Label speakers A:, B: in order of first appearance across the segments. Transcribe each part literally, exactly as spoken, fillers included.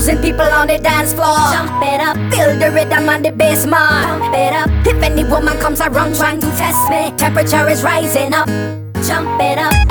A: thousand people on the dance floor. Jump it up, feel the rhythm on the bass, man. Pump it up. If any woman comes around trying to test me, temperature is rising up. Jump it up.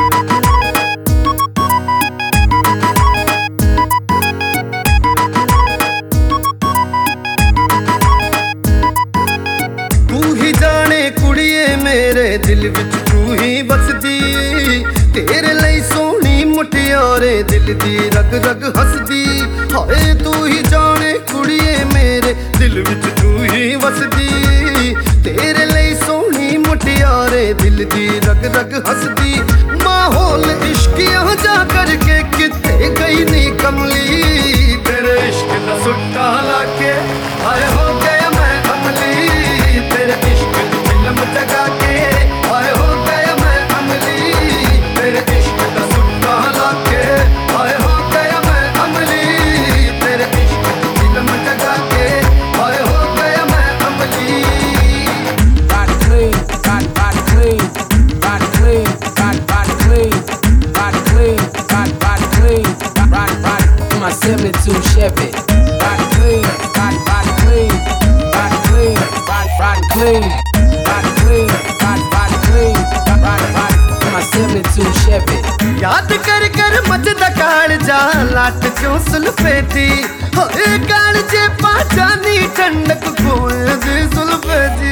B: मेरे दिल विच तू ही बसदी, तेरे लई सोहनी मुटियारे दिल दी रग रग हसदी। हाय तू ही जाने कुड़िए मेरे दिल विच तू ही बसदी, तेरे लई सोहनी मुटियारे दिल दी रग रग हसदी। माहौल इश्किया जा करके किते गई नी कमली, तेरे इश्क दा सुट्टा लाके हाय हो गया मैं अमली। तेरे इश्क दी फिल्म जगा के हाय हो गया मैं अमली, तेरे इश्क दा सुट्टा लाके हाय हो गया मैं अमली। तेरे इश्क दी फिल्म जगा के हाय हो गया मैं अमली।
C: Body clean, body body clean, body clean, body body clean, body clean, body body clean, body body in my seventy-two Chevy. Body clean, body body clean, body clean, body body clean, body clean, body body clean, body body in my seventy-two Chevy.
B: याद कर कर मचदा कालजा लाट क्यों सुल्फे दी, होए कालजे पाजानी ठंडक कोए दी सुल्फे दी।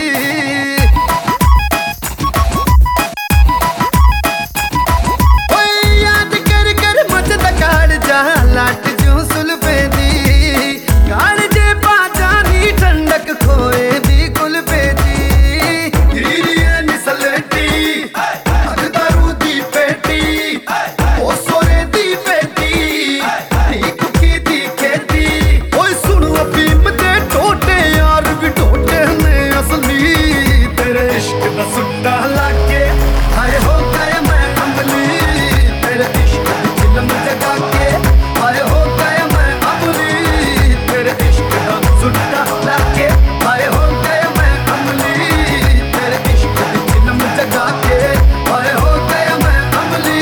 B: याद कर कर मचदा कालजा लाट क्यों सुल्फे दी, कालजे पाजानी ठंडक खोए दी कुल्फे दी। हीरिए निसलेटी अगदारू दी पेटी, ओ सोने दी बेटी नी कुकी दी खेती। ओए सुन अफीम दे टोटे यार भी टोटे ने असली, तेरे इश्क दा सुट्टा लाके हाय हो गया मैं अमली। तेरे इश्क दी फिल्म जगा के हाय हो गया मैं अमली। तेरे इश्क दा सुट्टा लाके हाय हो गया मैं अमली। तेरे इश्क दी फिल्म जगा के हाय हो गया मैं अमली।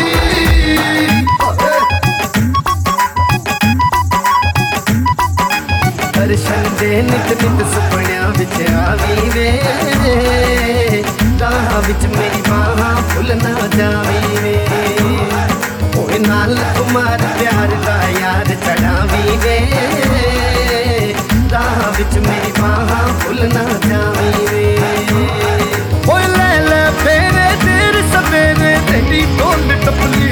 B: दर्शन दे नित नित सुपनिया विच आवी वे, राह विच मेरी बाहां भुल ना जावी वे। ओए नाल कुमार प्यार दा यार चढ़ावी वे, राह विच मेरी बाहां भुल ना जावी वे। ओए ले ले फेरे तेरे सवेरे तेरी ढोल टपली,